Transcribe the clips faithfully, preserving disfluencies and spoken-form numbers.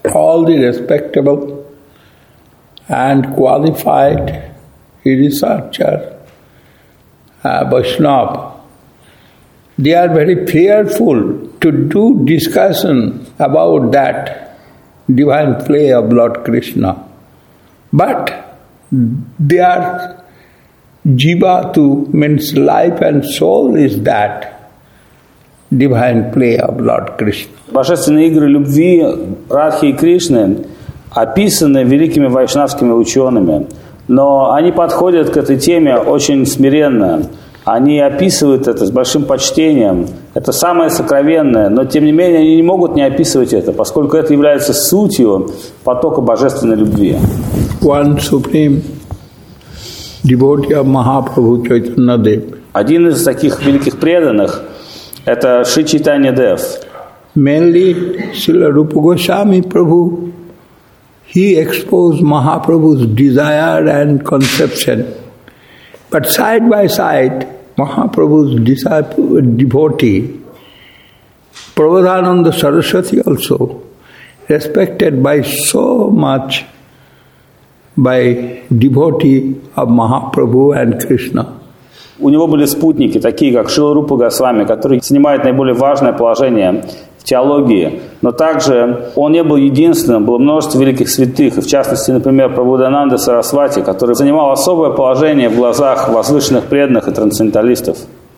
all the respectable and qualified researcher, uh, Vaishnava, they are very fearful to do discussion about that divine play of Lord Krishna. But their jivatu, means life and soul, is that divine play of Lord Krishna. Божественные игры любви Радхи и Кришны описаны великими вайшнавскими учеными, но они подходят к этой теме очень смиренно. Они описывают это с большим почтением. Это самое сокровенное, но тем не менее они не могут не описывать это, поскольку это является сутью потока божественной любви. One supreme devotee of Mahaprabhu Chaitanya Dev. Один из таких великих преданных – это Шри Чайтанья Дев. Mainly Srila Rupa Goswami Prabhu, he exposed Mahaprabhu's desire and conception. But side by side, Mahaprabhu's disciple, devotee, Prabodhananda Saraswati also, respected by so much by devotee of Mahaprabhu and Krishna. У него были спутники, такие как Шрила Рупа Госвами, которые занимают наиболее важное положение в теологии, но также он не был единственным, было множество великих святых, и в частности, например, Прабодхананда Сарасвати, который занимал особое положение в глазах возвышенных преданных и трансценденталистов.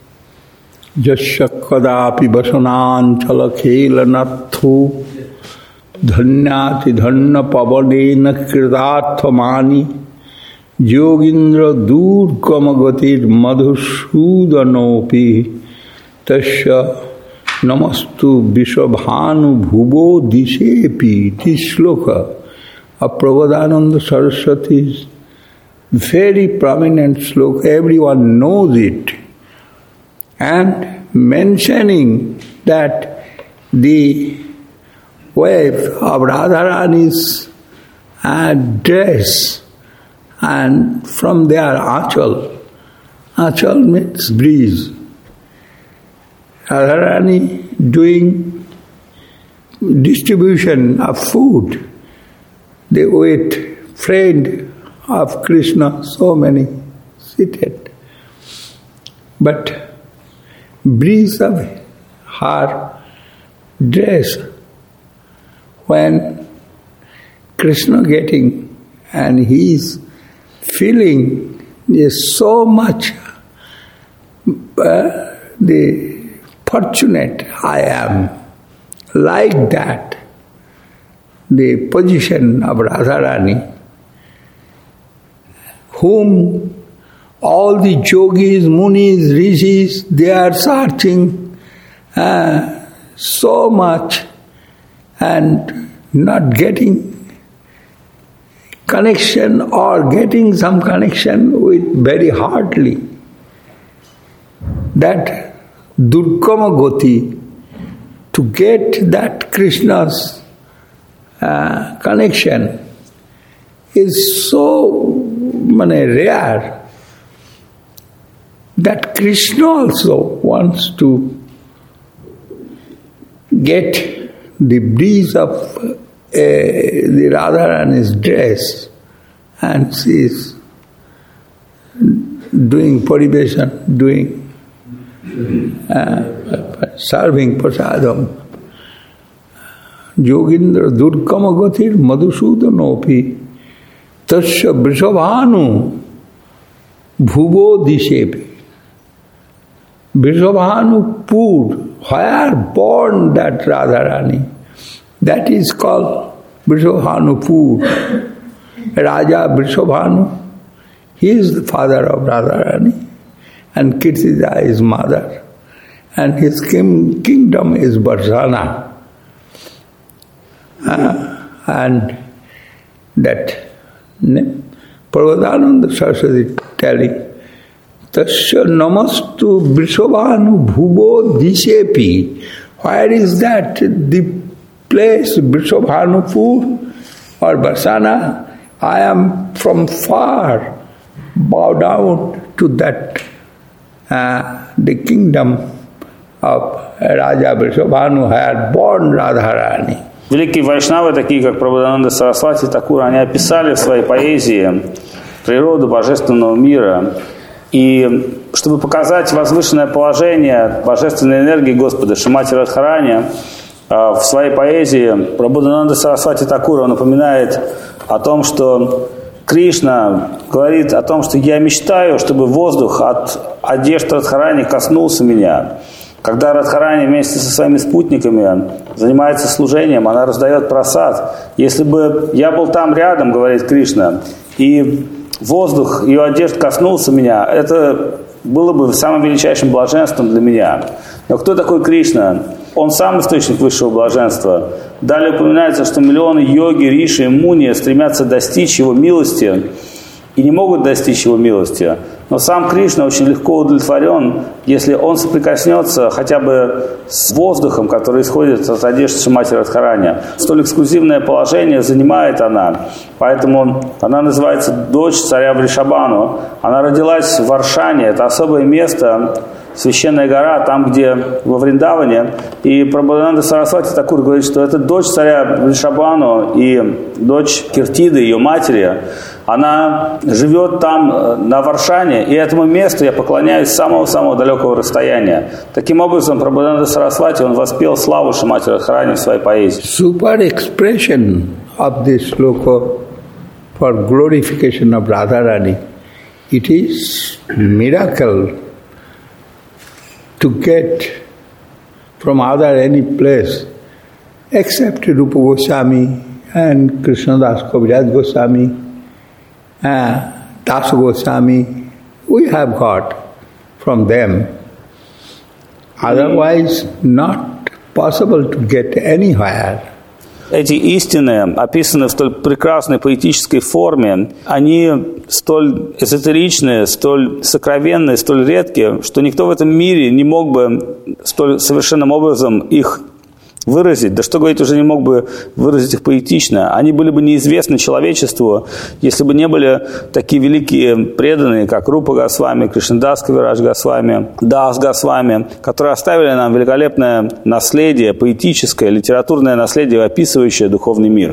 Jasyakadāpi vasanāncala khelanathu dhanyāti dhanna pavanena kritārthamāni Yogindra durgamagatir madhusudanopi tasya namastu vishwabhanu bhuvo dishepi. This sloka of Prabodhananda Saraswati's very prominent sloka, everyone knows it, and mentioning that the wave of Radharani's uh, dress, and from there Achal, Achal means breeze. Radharani doing distribution of food, they wait, friend of Krishna, so many seated. But breeze of her dress, when Krishna getting, and he is feeling is so much uh, the fortunate I am, like that the position of Radharani, whom all the yogis, munis, rishis, they are searching uh, so much and not getting connection or getting some connection with very hardly. That Durgama Goti, to get that Krishna's uh, connection is so mane, rare that Krishna also wants to get the breeze of uh, the Radharani's dress, and she is doing paribeshan, doing uh, serving prasadam. Yogindra durgama gatir madhusudanopi tasya vrishabhanu bhuvo dishepi. Vrishabhanu Pur, where born that Radharani, that is called Vrishabhanu Pur. Raja Vrishabhanu, he is the father of Radharani, and Kirtija is mother, and his king, kingdom is Varsana. Uh, and that Prabodhananda Saraswati telling, Tasya namastu Vrishabhanu bhuvo dishepi. Where is that? The place Vrishabhanupur or Varsana? I am from far, bow down to that, uh, the kingdom of Raja Vrishabhanu had born Radharani. Великие вайшнавы, такие как Прабхудананда Сарасвати Такур, они описали в своей поэзии природу божественного мира. И чтобы показать возвышенное положение божественной энергии Господа Шримати Радхарани, в своей поэзии Прабхудананда Сарасвати Такур напоминает о том, что Кришна говорит о том, что я мечтаю, чтобы воздух от одежд Радхарани коснулся меня. Когда Радхарани вместе со своими спутниками занимается служением, она раздает прасад. Если бы я был там рядом, говорит Кришна, и воздух ее одежд коснулся меня, это было бы самым величайшим блаженством для меня. Но кто такой Кришна? Он сам источник высшего блаженства. Далее упоминается, что миллионы йоги, риши и муни стремятся достичь его милости и не могут достичь его милости. Но сам Кришна очень легко удовлетворен, если он соприкоснется хотя бы с воздухом, который исходит от одежды Шримати Радхарани. Столь эксклюзивное положение занимает она, поэтому она называется дочь царя Вришабану. Она родилась в Варшане, это особое место, священная гора, там, где во Вриндаване. И Прабхудананда Сарасвати Такур говорит, что это дочь царя Вришабану и дочь Киртиды, ее матери. Она живет там, на Варшане, и этому месту я поклоняюсь с самого-самого далекого расстояния. Таким образом, Прабхудананда Сарасвати, он воспел славу Шримати Радхарани в своей поэзии. Super expression of this sloka for glorification of Radharani. It is miracle to get from other any place except Rupa Goswami and Krishnadas Kaviraj Goswami, uh, Das Goswami, we have got from them. Otherwise, not possible to get anywhere. Эти истины, описанные в столь прекрасной поэтической форме, они столь эзотеричные, столь сокровенные, столь редкие, что никто в этом мире не мог бы столь совершенным образом их выразить. Да что говорить, уже не мог бы выразить их поэтично. Они были бы неизвестны человечеству, если бы не были такие великие преданные, как Рупа Госвами, Кришнадас Кавирадж Госвами, Дас Госвами, которые оставили нам великолепное наследие, поэтическое, литературное наследие, описывающее духовный мир.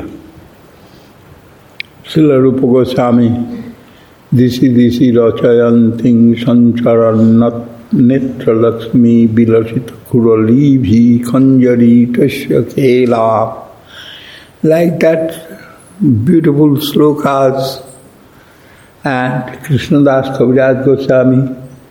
Srila Rupa Goswami, Disi Disi Rachayanting Sancharanat Netra Lakshmi Bilasita Kuralibhi Kanjari Tasya Kela. Like that, beautiful slokas. And Krishnadas Kaviraj Goswami,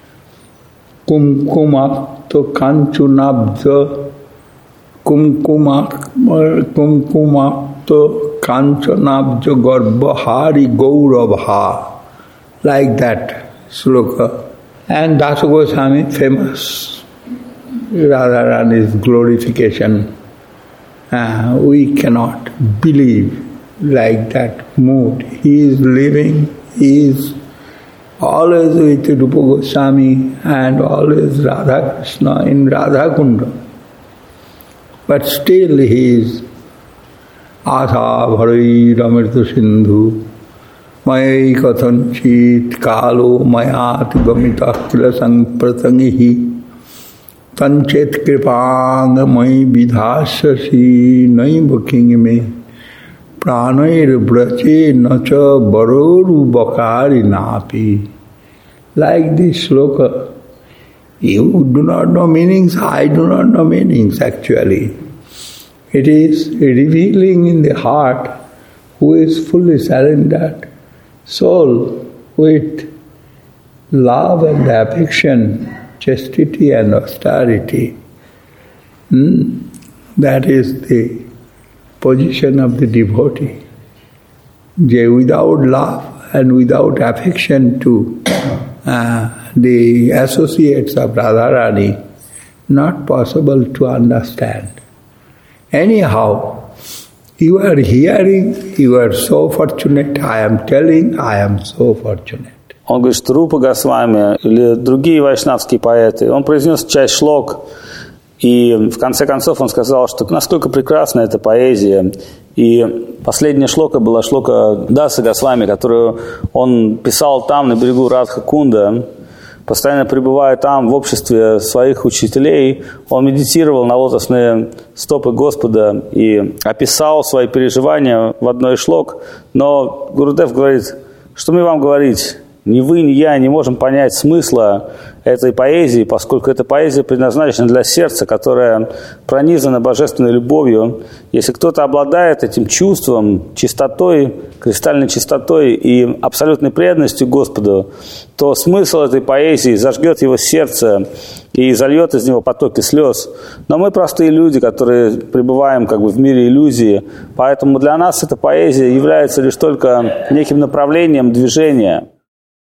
Kumkumakta Kanchunabja, Kumkumak, Kumkumakta Kanchanabja Garbhahari Gaurabha. Like that sloka. And Dasa Goswami, famous Radharani's glorification. Uh, we cannot believe like that mood. He is living, he is always with Rupa Goswami and always Radha Krishna in Radha Kunda. But still he is Asa Bharai Ramirta Sindhu. Maya kathanchit kalo mayat gamitahkila sampratangihi tanchet kripang mai vidhasasi naivaking me pranair brache nacha baroru bakari napi. Like this sloka, you do not know meanings, I do not know meanings actually. It is revealing in the heart who is fully surrendered soul with love and affection, chastity and austerity. Hmm? That is the position of the devotee. They, without love and without affection to uh, the associates of Radharani, not possible to understand. Anyhow, you are hearing, you are so fortunate, I am telling, I am so fortunate. Он говорит, что Рупа Госвами или другие вайшнавские поэты, он произнес часть шлок, и в конце концов он сказал, что насколько прекрасна эта поэзия. И последняя шлока была шлока Даса Госвами, которую он писал там, на берегу Радха-Кунда, постоянно пребывая там в обществе своих учителей, он медитировал на лотосные стопы Господа и описал свои переживания в одной из шлок. Но Гурудев говорит, что мне вам говорить? Ни вы, ни я не можем понять смысла этой поэзии, поскольку эта поэзия предназначена для сердца, которое пронизано божественной любовью. Если кто-то обладает этим чувством, чистотой, кристальной чистотой и абсолютной преданностью Господу, то смысл этой поэзии зажгет его сердце и зальет из него потоки слез. Но мы простые люди, которые пребываем как бы в мире иллюзии, поэтому для нас эта поэзия является лишь только неким направлением движения.